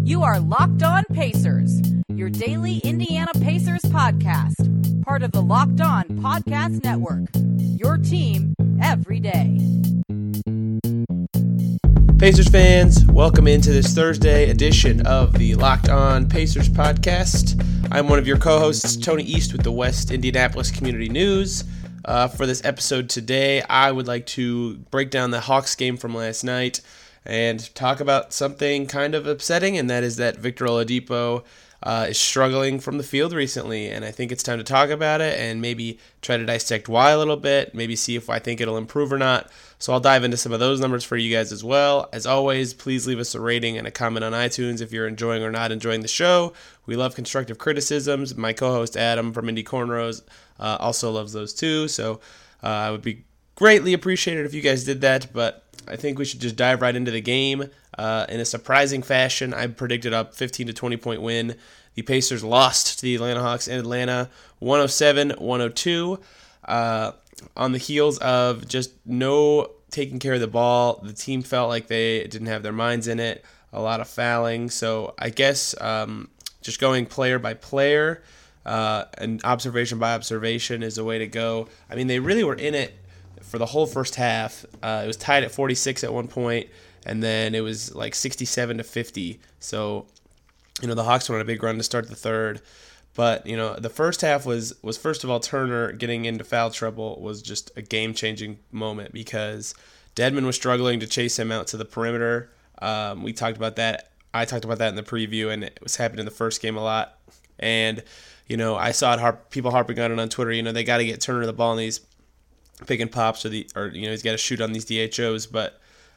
You are Locked On Pacers, your daily Indiana Pacers podcast, part of the Locked On Podcast Network, your team every day. Pacers fans, welcome into this Thursday edition of the Locked On Pacers podcast. I'm one of your co-hosts, Tony East with the West Indianapolis Community News. For this episode today, I would like to break down the Hawks game from last night and talk about something kind of upsetting, and that is that Victor Oladipo is struggling from the field recently, and I think it's time to talk about it and maybe try to dissect why a little bit, maybe see if I think it'll improve or not. So I'll dive into some of those numbers for you guys as well. As always, please leave us a rating and a comment on iTunes if you're enjoying or not enjoying the show. We love constructive criticisms. My co-host Adam from Indy Cornrows also loves those too, so I would be greatly appreciated if you guys did that, but I think we should just dive right into the game. In a surprising fashion, I predicted a 15 to 20 point win. The Pacers lost to the Atlanta Hawks in Atlanta, 107-102. On the heels of just no taking care of the ball, the team felt like they didn't have their minds in it, a lot of fouling. So I guess just going player by player and observation by observation is the way to go. I mean, they really were in it for the whole first half. It was tied at 46 at one point, and then it was like 67-50. So, the Hawks went on a big run to start the third. But, the first half was first of all, Turner getting into foul trouble was just a game-changing moment because Dedmon was struggling to chase him out to the perimeter. We talked about that. I talked about that in the preview, and it was happening in the first game a lot. And, I saw it people harping on it on Twitter. They got to get Turner the ball in these pick and pops or he's got to shoot on these DHOs, but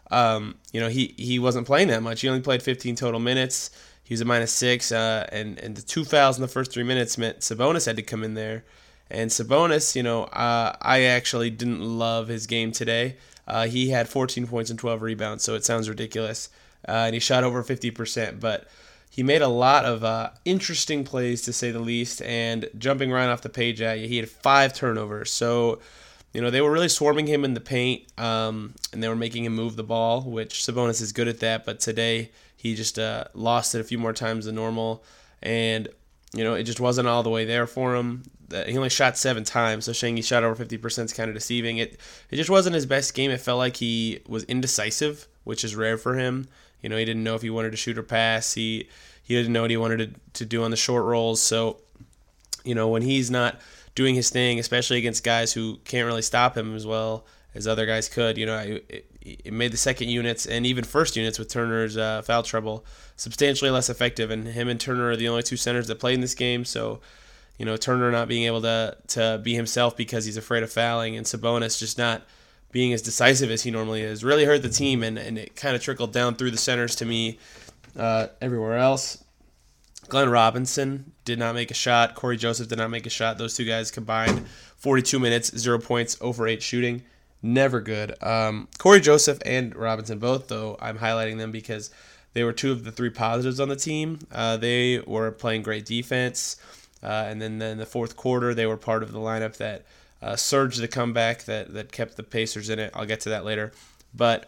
he wasn't playing that much. He only played 15 total minutes. He was a -6, and the two fouls in the first 3 minutes meant Sabonis had to come in there. And Sabonis, I actually didn't love his game today. He had 14 points and 12 rebounds, so it sounds ridiculous. And he shot over 50%, but he made a lot of interesting plays, to say the least. And jumping right off the page at you, he had 5 turnovers. So they were really swarming him in the paint, and they were making him move the ball, which Sabonis is good at that. But today he just lost it a few more times than normal, and it just wasn't all the way there for him. He only shot 7 times, so saying he shot over 50% is kind of deceiving. It just wasn't his best game. It felt like he was indecisive, which is rare for him. He didn't know if he wanted to shoot or pass. He didn't know what he wanted to do on the short rolls. So when he's not doing his thing, especially against guys who can't really stop him as well as other guys could, it made the second units and even first units with Turner's foul trouble substantially less effective. And him and Turner are the only two centers that played in this game. So, Turner not being able to be himself because he's afraid of fouling, and Sabonis just not being as decisive as he normally is really hurt the team, and it kind of trickled down through the centers to me everywhere else. Glenn Robinson did not make a shot. Corey Joseph did not make a shot. Those two guys combined 42 minutes, 0 points, over 8 shooting. Never good. Corey Joseph and Robinson both, though, I'm highlighting them because they were 2 of the 3 positives on the team. They were playing great defense. And then in the fourth quarter, they were part of the lineup that surged the comeback that kept the Pacers in it. I'll get to that later. But,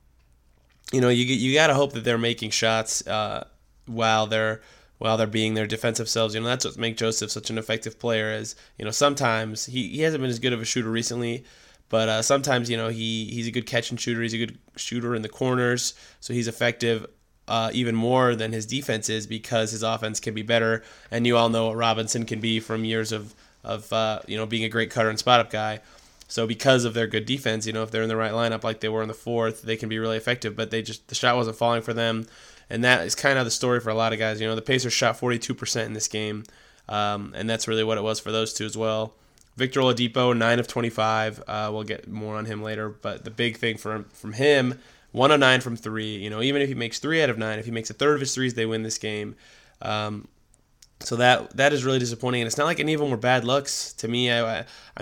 you got to hope that they're making shots while they're being their defensive selves. That's what makes Joseph such an effective player. As sometimes he hasn't been as good of a shooter recently, but sometimes he's a good catch and shooter. He's a good shooter in the corners, so he's effective even more than his defense is because his offense can be better. And you all know what Robinson can be from years of being a great cutter and spot up guy. So because of their good defense, if they're in the right lineup like they were in the fourth, they can be really effective. But the shot wasn't falling for them. And that is kind of the story for a lot of guys. The Pacers shot 42% in this game, and that's really what it was for those two as well. Victor Oladipo, 9 of 25. We'll get more on him later, but the big thing from him, 1 of 9 from 3. Even if he makes 3 out of 9, if he makes a third of his threes, they win this game. So that is really disappointing, and it's not like any of them were bad looks to me. I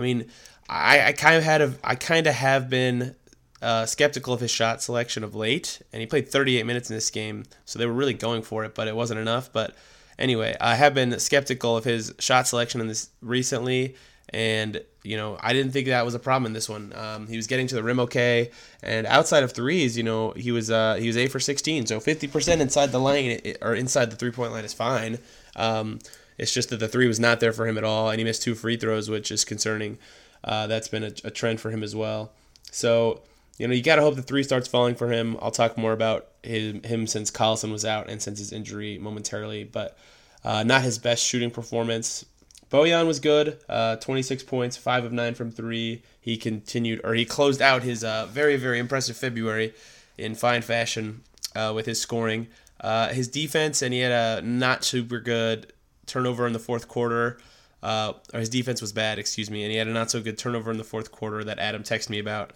kind of have been skeptical of his shot selection of late, and he played 38 minutes in this game, so they were really going for it, but it wasn't enough. But anyway, I have been skeptical of his shot selection in this recently, And, I didn't think that was a problem in this one. He was getting to the rim okay, and outside of threes, he was 8 for 16, so 50% inside the lane or inside the 3-point line is fine. It's just that the three was not there for him at all, and he missed 2 free throws, which is concerning. That's been a trend for him as well. So, you got to hope the three starts falling for him. I'll talk more about him since Collison was out and since his injury momentarily, but not his best shooting performance. Bojan was good, 26 points, 5 of 9 from 3. He closed out his very, very impressive February in fine fashion with his scoring. His defense, and he had a not super good turnover in the fourth quarter. Or his defense was bad, and he had a not so good turnover in the fourth quarter that Adam texted me about.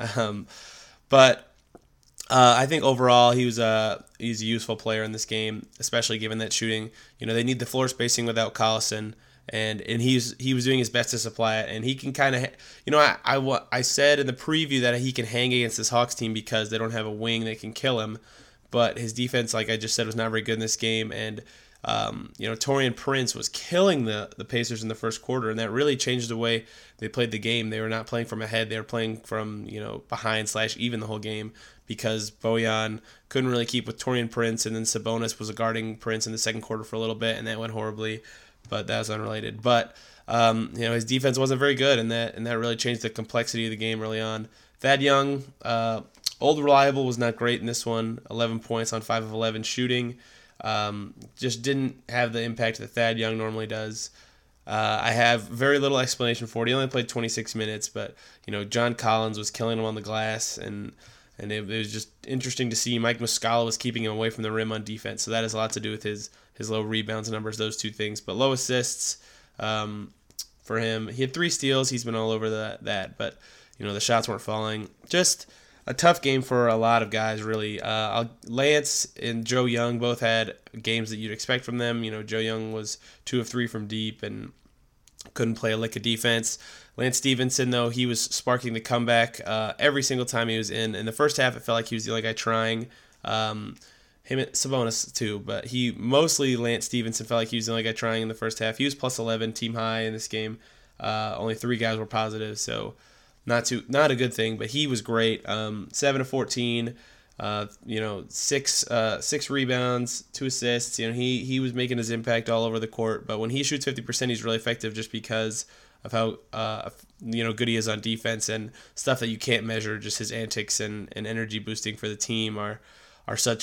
But I think overall he's a useful player in this game, especially given that shooting. They need the floor spacing without Collison. And he was doing his best to supply it, and he can kind of, I said in the preview that he can hang against this Hawks team because they don't have a wing that can kill him, but his defense, like I just said, was not very good in this game, and Taurean Prince was killing the Pacers in the first quarter, and that really changed the way they played the game. They were not playing from ahead; they were playing from behind / even the whole game because Bojan couldn't really keep with Taurean Prince, and then Sabonis was guarding Prince in the second quarter for a little bit, and that went horribly. But that was unrelated. But his defense wasn't very good, and that really changed the complexity of the game early on. Thad Young, old reliable, was not great in this one. 11 points on 5 of 11 shooting. Just didn't have the impact that Thad Young normally does. I have very little explanation for it. He only played 26 minutes, but John Collins was killing him on the glass, and it was just interesting to see. Mike Muscala was keeping him away from the rim on defense, so that has a lot to do with his low rebounds numbers, those two things. But low assists for him. He had 3 steals. He's been all over that, but the shots weren't falling. Just a tough game for a lot of guys, really. Lance and Joe Young both had games that you'd expect from them. Joe Young was 2 of 3 from deep and couldn't play a lick of defense. Lance Stevenson, though, he was sparking the comeback every single time he was in. In the first half, it felt like he was the only guy trying. Him and Sabonis, too, but Lance Stevenson felt like he was the only guy trying in the first half. He was plus 11, team high in this game. Only 3 guys were positive, so not a good thing, but he was great. 7 of 14, 6 rebounds, 2 assists. He was making his impact all over the court, but when he shoots 50%, he's really effective just because of how good he is on defense and stuff that you can't measure. Just his antics and energy boosting for the team are such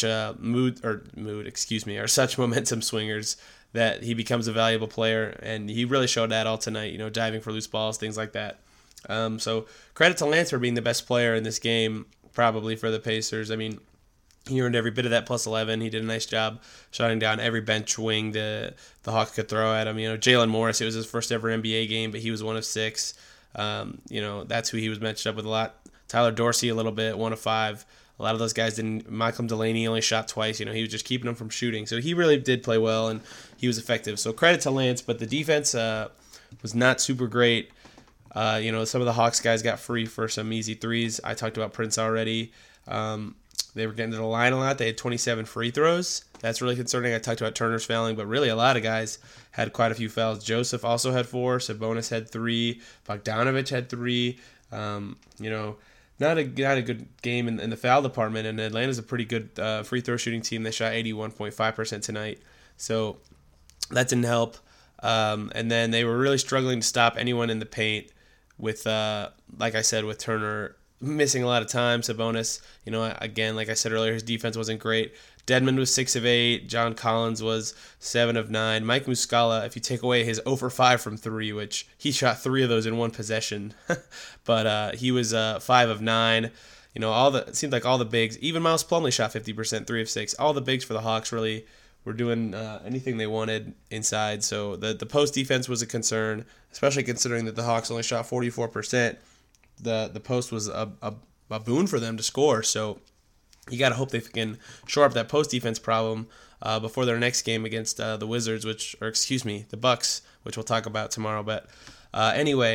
such momentum swingers that he becomes a valuable player, and he really showed that all tonight, diving for loose balls, things like that. So credit to Lance for being the best player in this game, probably for the Pacers. I mean, he earned every bit of that plus 11. He did a nice job shutting down every bench wing the Hawks could throw at him. Jalen Morris, it was his first ever NBA game, but he was 1 of 6. That's who he was matched up with a lot. Tyler Dorsey a little bit, 1 of 5. A lot of those guys didn't. Malcolm Delaney only shot twice. He was just keeping them from shooting. So he really did play well, and he was effective. So credit to Lance, but the defense was not super great. Some of the Hawks guys got free for some easy threes. I talked about Prince already. They were getting to the line a lot. They had 27 free throws. That's really concerning. I talked about Turner's fouling, but really a lot of guys had quite a few fouls. Joseph also had 4. Sabonis had 3. Bogdanovic had 3. Not a good game in the foul department, and Atlanta's a pretty good free throw shooting team. They shot 81.5% tonight, so that didn't help. And then they were really struggling to stop anyone in the paint with, like I said, with Turner missing a lot of time. Sabonis, again, like I said earlier, his defense wasn't great. Dedmon was 6 of 8. John Collins was 7 of 9. Mike Muscala, if you take away his 0 for 5 from 3, which he shot 3 of those in one possession, but he was 5 of 9. It seemed like all the bigs, even Miles Plumlee shot 50%, 3 of 6. All the bigs for the Hawks really were doing anything they wanted inside. So the post defense was a concern, especially considering that the Hawks only shot 44%. The post was a boon for them to score. So you got to hope they can shore up that post defense problem before their next game against the Bucks, which we'll talk about tomorrow. But anyway,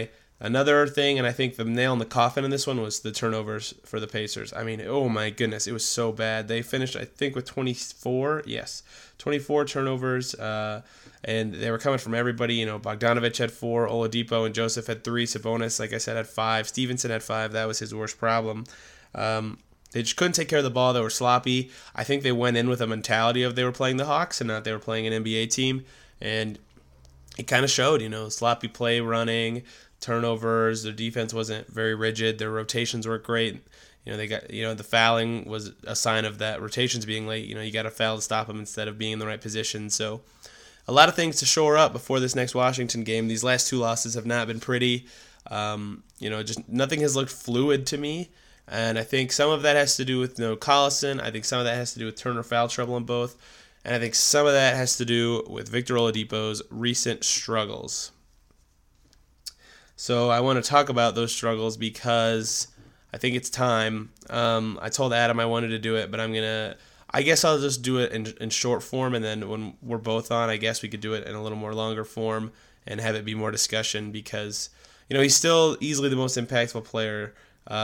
Another thing, and I think the nail in the coffin in this one, was the turnovers for the Pacers. I mean, oh my goodness, it was so bad. They finished, I think, with 24 turnovers, and they were coming from everybody. Bogdanovic had 4, Oladipo and Joseph had 3, Sabonis, like I said, had 5, Stevenson had 5. That was his worst problem. They just couldn't take care of the ball. They were sloppy. I think they went in with a mentality of they were playing the Hawks and not they were playing an NBA team, and it kind of showed, sloppy play running, turnovers. Their defense wasn't very rigid. Their rotations weren't great. They got, the fouling was a sign of that, rotations being late. You got to foul to stop them instead of being in the right position. So a lot of things to shore up before this next Washington game. These last 2 losses have not been pretty. Just nothing has looked fluid to me. And I think some of that has to do with Collison. I think some of that has to do with Turner foul trouble in both. And I think some of that has to do with Victor Oladipo's recent struggles. So I want to talk about those struggles because I think it's time. I told Adam I wanted to do it, but I guess I'll just do it in short form, and then when we're both on, I guess we could do it in a little more longer form and have it be more discussion because, he's still easily the most impactful player.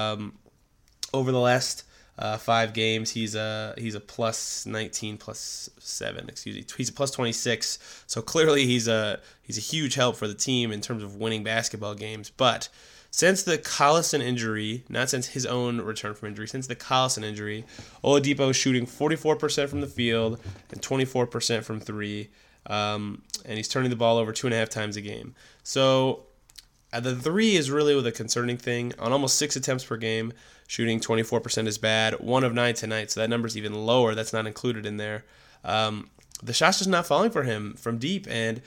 Over the last 5 games, he's a plus 19, plus 7, He's a plus 26, so clearly he's a huge help for the team in terms of winning basketball games. But since the Collison injury, not since his own return from injury, since the Collison injury, Oladipo is shooting 44% from the field and 24% from 3, and he's turning the ball over 2.5 times a game. So the 3 is really the concerning thing. On almost 6 attempts per game, shooting 24% is bad. 1 of 9 tonight, so that number's even lower. That's not included in there. The shot's just not falling for him from deep, and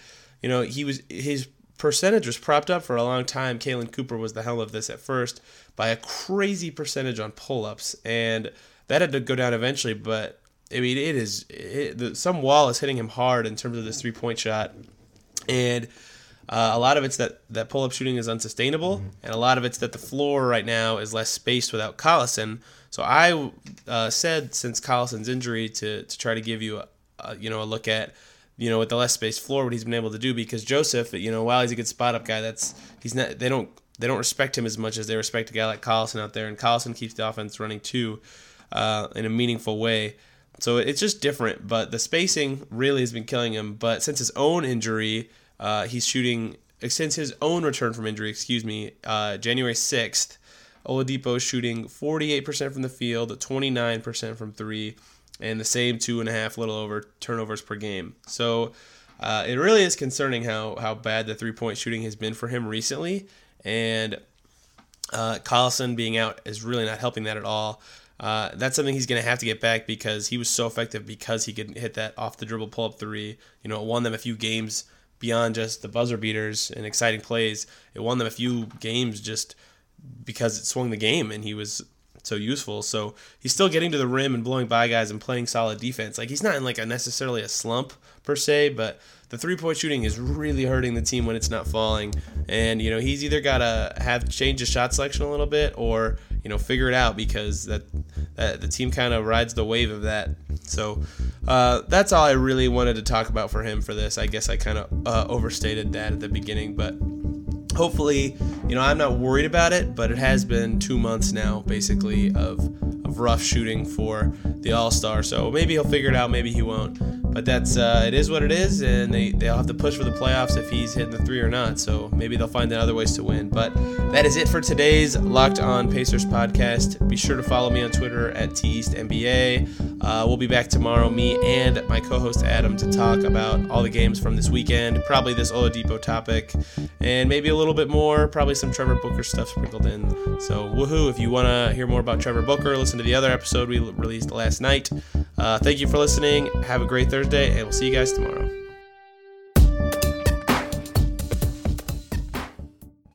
his percentage was propped up for a long time. Kalen Cooper was the helm of this at first by a crazy percentage on pull-ups, and that had to go down eventually. But I mean, some wall is hitting him hard in terms of this 3-point shot, and a lot of it's that pull-up shooting is unsustainable, and a lot of it's that the floor right now is less spaced without Collison. So I said since Collison's injury to try to give you a look at with the less spaced floor what he's been able to do, because Joseph, while he's a good spot-up guy, they don't respect him as much as they respect a guy like Collison out there, and Collison keeps the offense running too in a meaningful way. So it's just different, but the spacing really has been killing him. But since his own injury, he's shooting, since his own return from injury, January 6th, Oladipo is shooting 48% from the field, 29% from 3, and the same 2.5, little over, turnovers per game. So it really is concerning how bad the 3-point shooting has been for him recently, and Collison being out is really not helping that at all. That's something he's going to have to get back because he was so effective because he could hit that off-the-dribble pull-up 3. It won them a few games beyond just the buzzer beaters and exciting plays. It won them a few games just because it swung the game, and he was so useful. So he's still getting to the rim and blowing by guys and playing solid defense. He's not in necessarily a slump per se, but the 3-point shooting is really hurting the team when it's not falling. And he's either got to change his shot selection a little bit or figure it out, because that the team kind of rides the wave of that. So that's all I really wanted to talk about for him for this. I guess I kind of overstated that at the beginning, but hopefully, I'm not worried about it, but it has been 2 months now, basically, of rough shooting for the All-Star. So maybe he'll figure it out, maybe he won't. But that's it is what it is, and they'll have to push for the playoffs if he's hitting the 3 or not. So maybe they'll find other ways to win. But that is it for today's Locked On Pacers podcast. Be sure to follow me on Twitter at TEastNBA. We'll be back tomorrow, me and my co-host Adam, to talk about all the games from this weekend, probably this Oladipo topic, and maybe a little bit more, probably some Trevor Booker stuff sprinkled in. So woohoo, if you want to hear more about Trevor Booker, listen to the other episode we released last night. Thank you for listening. Have a great Thursday, and we'll see you guys tomorrow.